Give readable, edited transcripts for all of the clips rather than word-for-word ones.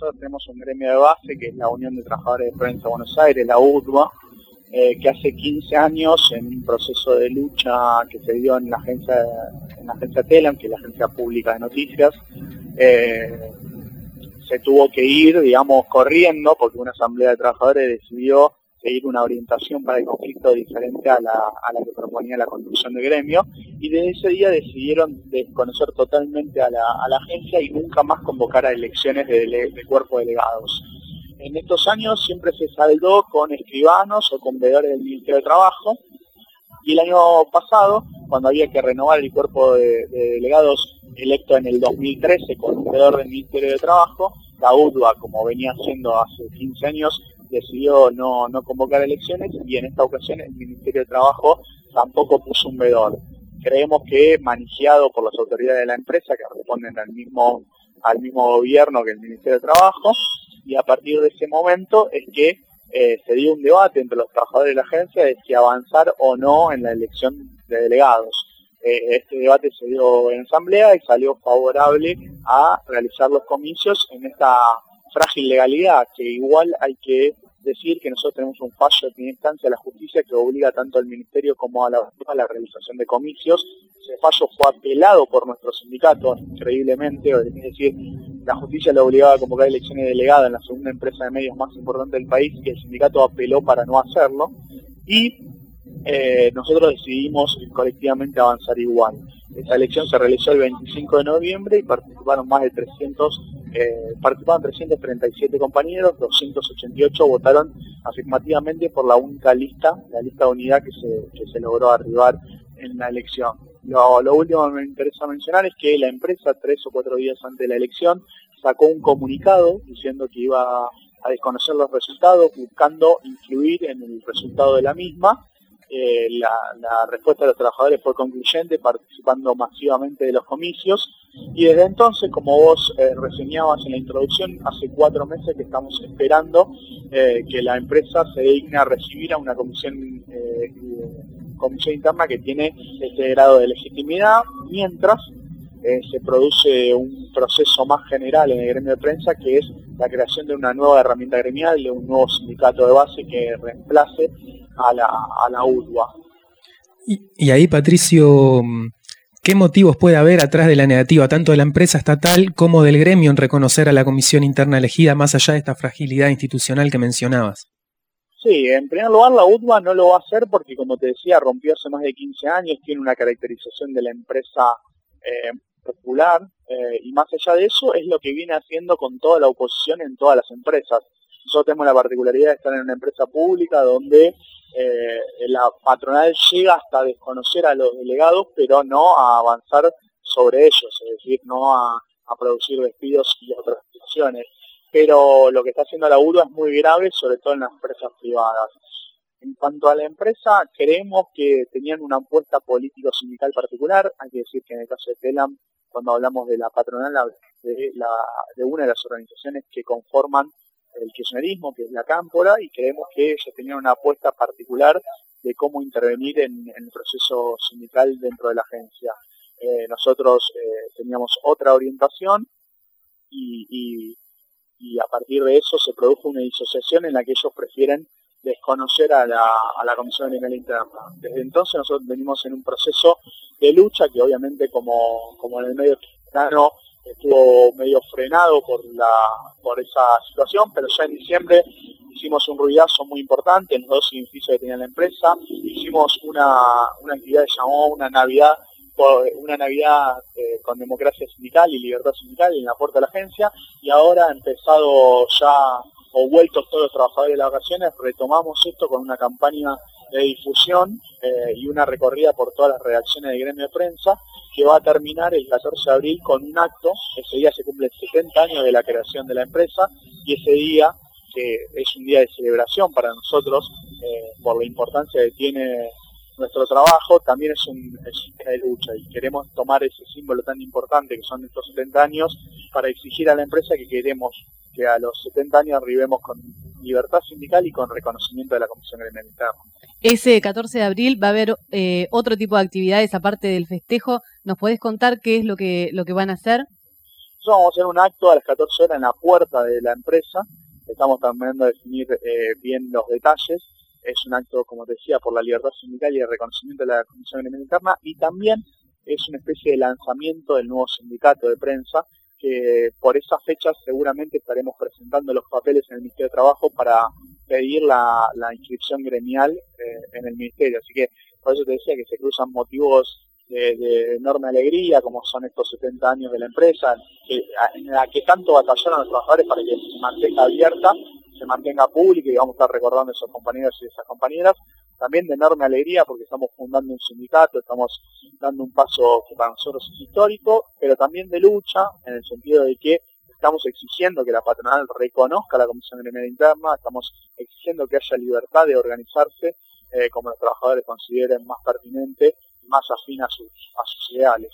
nosotros tenemos un gremio de base que es la Unión de Trabajadores de Prensa de Buenos Aires, la UTBA, que hace 15 años, en un proceso de lucha que se dio en la agencia TELAM, que es la agencia pública de noticias, se tuvo que ir, digamos, corriendo, porque una asamblea de trabajadores decidió seguir una orientación para el conflicto diferente a la que proponía la conducción del gremio, y desde ese día decidieron desconocer totalmente a la agencia y nunca más convocar a elecciones de cuerpo de delegados. En estos años siempre se saldó con escribanos o con veedores del Ministerio de Trabajo, y el año pasado, cuando había que renovar el cuerpo de delegados electo en el 2013 con un veedor del Ministerio de Trabajo, la UTBA, como venía haciendo hace 15 años, decidió no convocar elecciones, y en esta ocasión el Ministerio de Trabajo tampoco puso un veedor. Creemos que, manejado por las autoridades de la empresa, que responden al mismo gobierno que el Ministerio de Trabajo, y a partir de ese momento es que se dio un debate entre los trabajadores de la agencia de si avanzar o no en la elección de delegados. Este debate se dio en asamblea y salió favorable a realizar los comicios en esta frágil legalidad, que igual hay que decir que nosotros tenemos un fallo de primera instancia de la justicia que obliga tanto al Ministerio como a la realización de comicios. Ese fallo fue apelado por nuestro sindicato, increíblemente, es decir, la justicia lo obligaba a convocar elecciones delegadas en la segunda empresa de medios más importante del país, y el sindicato apeló para no hacerlo, y nosotros decidimos colectivamente avanzar igual. Esta elección se realizó el 25 de noviembre y participaron más de 337 compañeros, 288 votaron afirmativamente por la única lista, la lista de unidad que se logró arribar en la elección. Lo último que me interesa mencionar es que la empresa, 3 o 4 días antes de la elección, sacó un comunicado diciendo que iba a desconocer los resultados, buscando influir en el resultado de la misma. La respuesta de los trabajadores fue concluyente, participando masivamente de los comicios, y desde entonces, como vos reseñabas en la introducción, hace 4 meses que estamos esperando que la empresa se digne a recibir a una comisión interna que tiene este grado de legitimidad, mientras se produce un proceso más general en el gremio de prensa, que es la creación de una nueva herramienta gremial, de un nuevo sindicato de base que reemplace a la UTBA. Y ahí, Patricio, ¿qué motivos puede haber atrás de la negativa tanto de la empresa estatal como del gremio en reconocer a la comisión interna elegida, más allá de esta fragilidad institucional que mencionabas? Sí, en primer lugar la UTBA no lo va a hacer porque, como te decía, rompió hace más de 15 años, tiene una caracterización de la empresa popular, y más allá de eso es lo que viene haciendo con toda la oposición en todas las empresas. Nosotros tenemos la particularidad de estar en una empresa pública donde la patronal llega hasta desconocer a los delegados, pero no a avanzar sobre ellos, es decir, no a producir despidos y otras situaciones. Pero lo que está haciendo la UTBA es muy grave, sobre todo en las empresas privadas. En cuanto a la empresa, creemos que tenían una apuesta político-sindical particular. Hay que decir que en el caso de TELAM, cuando hablamos de la patronal, de una de las organizaciones que conforman el kirchnerismo, que es la Cámpora, y creemos que ellos tenían una apuesta particular de cómo intervenir en el proceso sindical dentro de la agencia. Nosotros teníamos otra orientación y a partir de eso se produjo una disociación en la que ellos prefieren desconocer a la Comisión Gremial Interna. Desde entonces nosotros venimos en un proceso de lucha que obviamente como en el medio mexicano estuvo medio frenado por esa situación, pero ya en diciembre hicimos un ruidazo muy importante en los 2 edificios que tenía la empresa. Hicimos una actividad que llamó una Navidad con democracia sindical y libertad sindical en la puerta de la agencia, y ahora ha empezado ya, o vueltos todos los trabajadores de las vacaciones, retomamos esto con una campaña de difusión y una recorrida por todas las redacciones del gremio de prensa, que va a terminar el 14 de abril con un acto. Ese día se cumplen 70 años de la creación de la empresa, y ese día, que es un día de celebración para nosotros por la importancia que tiene nuestro trabajo, también es un día de lucha, y queremos tomar ese símbolo tan importante que son estos 70 años para exigir a la empresa que queremos que a los 70 años arribemos con libertad sindical y con reconocimiento de la Comisión Gremial Interna. Ese 14 de abril va a haber otro tipo de actividades aparte del festejo. ¿Nos podés contar qué es lo que van a hacer? Nosotros vamos a hacer un acto a las 14 horas en la puerta de la empresa. Estamos terminando de definir bien los detalles. Es un acto, como te decía, por la libertad sindical y el reconocimiento de la Comisión Gremial Interna, y también es una especie de lanzamiento del nuevo sindicato de prensa, que por esas fechas seguramente estaremos presentando los papeles en el Ministerio de Trabajo para pedir la inscripción gremial en el Ministerio. Así que por eso te decía que se cruzan motivos de enorme alegría, como son estos 70 años de la empresa, en la que tanto batallaron los trabajadores para que se mantenga abierta, se mantenga pública, y vamos a estar recordando a esos compañeros y esas compañeras. También de enorme alegría porque estamos fundando un sindicato, estamos dando un paso que para nosotros es histórico, pero también de lucha, en el sentido de que estamos exigiendo que la patronal reconozca la Comisión Gremial Interna, estamos exigiendo que haya libertad de organizarse como los trabajadores consideren más pertinente y más afín a sus ideales.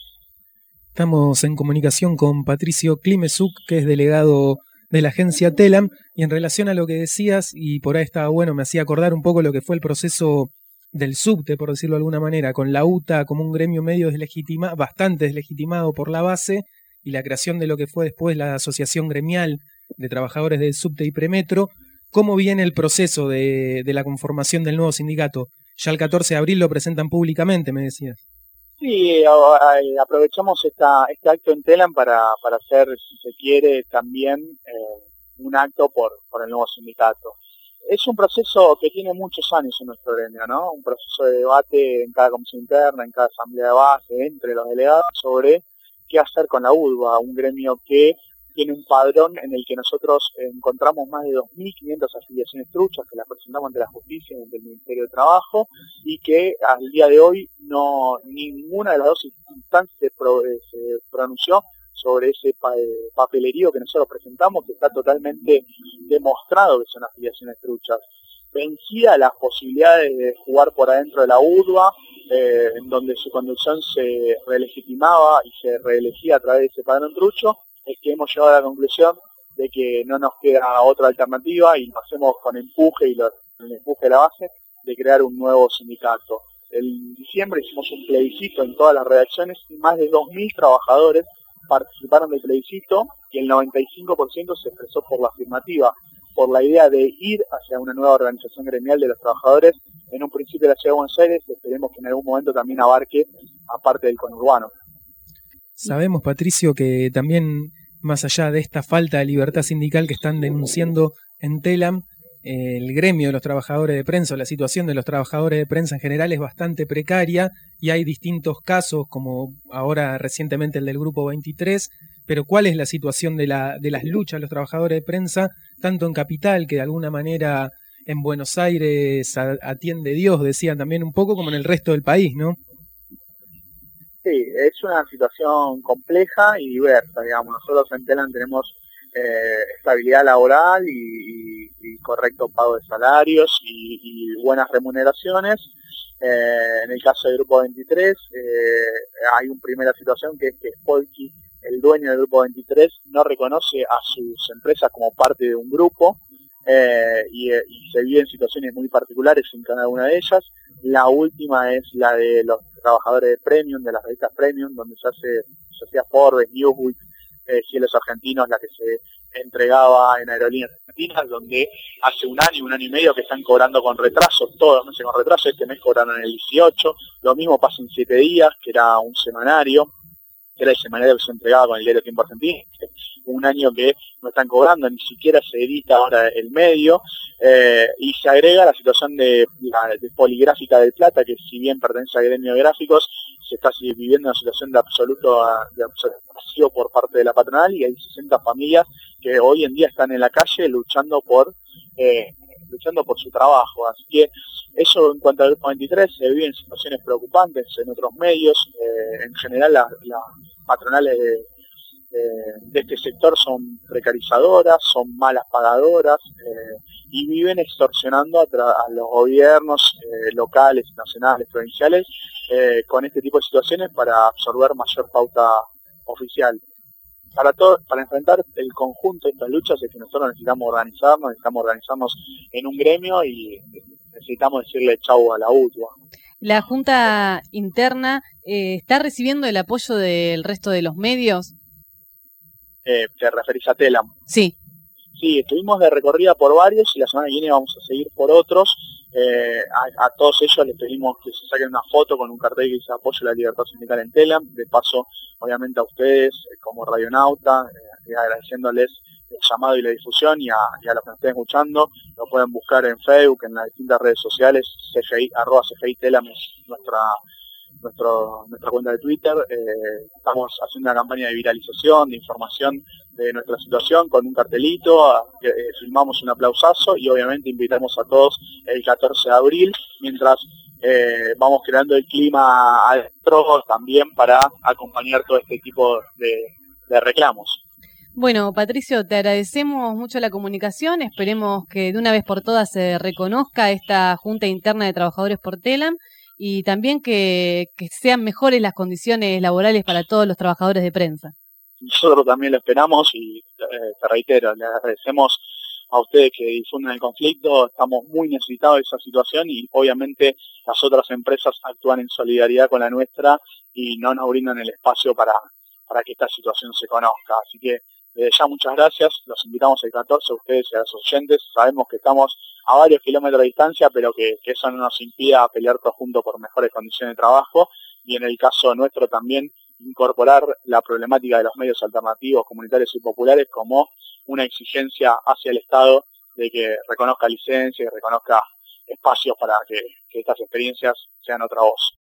Estamos en comunicación con Patricio Klimesuk, que es delegado de la agencia Telam, y en relación a lo que decías, y por ahí estaba bueno, me hacía acordar un poco lo que fue el proceso del subte, por decirlo de alguna manera, con la UTA como un gremio medio bastante deslegitimado por la base, y la creación de lo que fue después la Asociación Gremial de Trabajadores del Subte y Premetro. ¿Cómo viene el proceso de la conformación del nuevo sindicato? Ya el 14 de abril lo presentan públicamente, me decías. Sí, aprovechamos este acto en Telam para hacer, si se quiere, también un acto por el nuevo sindicato. Es un proceso que tiene muchos años en nuestro gremio, ¿no? Un proceso de debate en cada comisión interna, en cada asamblea de base, entre los delegados, sobre qué hacer con la UDBA, un gremio que tiene un padrón en el que nosotros encontramos más de 2.500 afiliaciones truchas que las presentamos ante la justicia y ante el Ministerio de Trabajo, y que al día de hoy ninguna de las dos instancias se pronunció sobre ese papelerío que nosotros presentamos, que está totalmente demostrado que son afiliaciones truchas. Vencida las posibilidades de jugar por adentro de la UDBA, en donde su conducción se relegitimaba y se reelegía a través de ese padrón trucho, es que hemos llegado a la conclusión de que no nos queda otra alternativa, y lo hacemos con empuje el empuje de la base, de crear un nuevo sindicato. En diciembre hicimos un plebiscito en todas las redacciones y más de 2.000 trabajadores participaron del plebiscito, y el 95% se expresó por la afirmativa, por la idea de ir hacia una nueva organización gremial de los trabajadores, en un principio de la Ciudad de Buenos Aires, esperemos que en algún momento también abarque a parte del conurbano. Sabemos, Patricio, que también, más allá de esta falta de libertad sindical que están denunciando en Telam, el gremio de los trabajadores de prensa, o la situación de los trabajadores de prensa en general, es bastante precaria, y hay distintos casos, como ahora recientemente el del Grupo 23, pero ¿cuál es la situación de las luchas de los trabajadores de prensa, tanto en Capital, que de alguna manera en Buenos Aires atiende Dios, decían también un poco, como en el resto del país, ¿no? Sí, es una situación compleja y diversa, digamos. Nosotros en Telam tenemos estabilidad laboral y correcto pago de salarios y buenas remuneraciones. En el caso del Grupo 23 hay una primera situación, que es que Spolky, el dueño del Grupo 23, no reconoce a sus empresas como parte de un grupo, y se viven situaciones muy particulares en cada una de ellas. La última es la de los trabajadores de Premium, de las revistas Premium, donde se hacía Forbes, Newsweek, Cielos Argentinos, la que se entregaba en Aerolíneas Argentinas, donde hace un año y medio que están cobrando con retraso, todos los meses con retraso. Este mes cobraron el 18, lo mismo pasa en 7 días, que era un semanario, que era el semanario que se entregaba con el diario Tiempo Argentino. Un año que no están cobrando, ni siquiera se edita ahora el medio, y se agrega la situación de Poligráfica del Plata, que si bien pertenece al gremio de gráficos, se está viviendo una situación de absoluto vacío por parte de la patronal, y hay 60 familias que hoy en día están en la calle luchando por su trabajo. Así que eso en cuanto al Grupo 23, se viven situaciones preocupantes en otros medios. En general las patronales de este sector son precarizadoras, son malas pagadoras, y viven extorsionando a los gobiernos locales, nacionales, provinciales, con este tipo de situaciones para absorber mayor pauta oficial. Para enfrentar el conjunto de estas luchas es que nosotros necesitamos organizarnos en un gremio, y necesitamos decirle chau a la UTUA. ¿La Junta Interna está recibiendo el apoyo del resto de los medios? te referís a Telam. Sí. Sí, estuvimos de recorrida por varios y la semana que viene vamos a seguir por otros. A todos ellos les pedimos que se saquen una foto con un cartel que dice apoyo a la libertad sindical en Telam. De paso, obviamente a ustedes como radionauta, agradeciéndoles el llamado y la difusión y a los que nos estén escuchando. Lo pueden buscar en Facebook, en las distintas redes sociales, CGI, @CGI Telam es nuestra cuenta de Twitter. Estamos haciendo una campaña de viralización, de información de nuestra situación con un cartelito, filmamos un aplausazo y obviamente invitamos a todos el 14 de abril, mientras vamos creando el clima adentro también para acompañar todo este tipo de reclamos. Bueno, Patricio, te agradecemos mucho la comunicación, esperemos que de una vez por todas se reconozca esta Junta Interna de Trabajadores por Telam y también que sean mejores las condiciones laborales para todos los trabajadores de prensa. Nosotros también lo esperamos y te reitero, le agradecemos a ustedes que difunden el conflicto, estamos muy necesitados de esa situación y obviamente las otras empresas actúan en solidaridad con la nuestra y no nos brindan el espacio para que esta situación se conozca. Así que desde ya muchas gracias, los invitamos el 14 a ustedes y a los oyentes, sabemos que estamos a varios kilómetros de distancia, pero que eso no nos impida pelear todos juntos por mejores condiciones de trabajo y en el caso nuestro también incorporar la problemática de los medios alternativos, comunitarios y populares como una exigencia hacia el Estado de que reconozca licencias y reconozca espacios para que estas experiencias sean otra voz.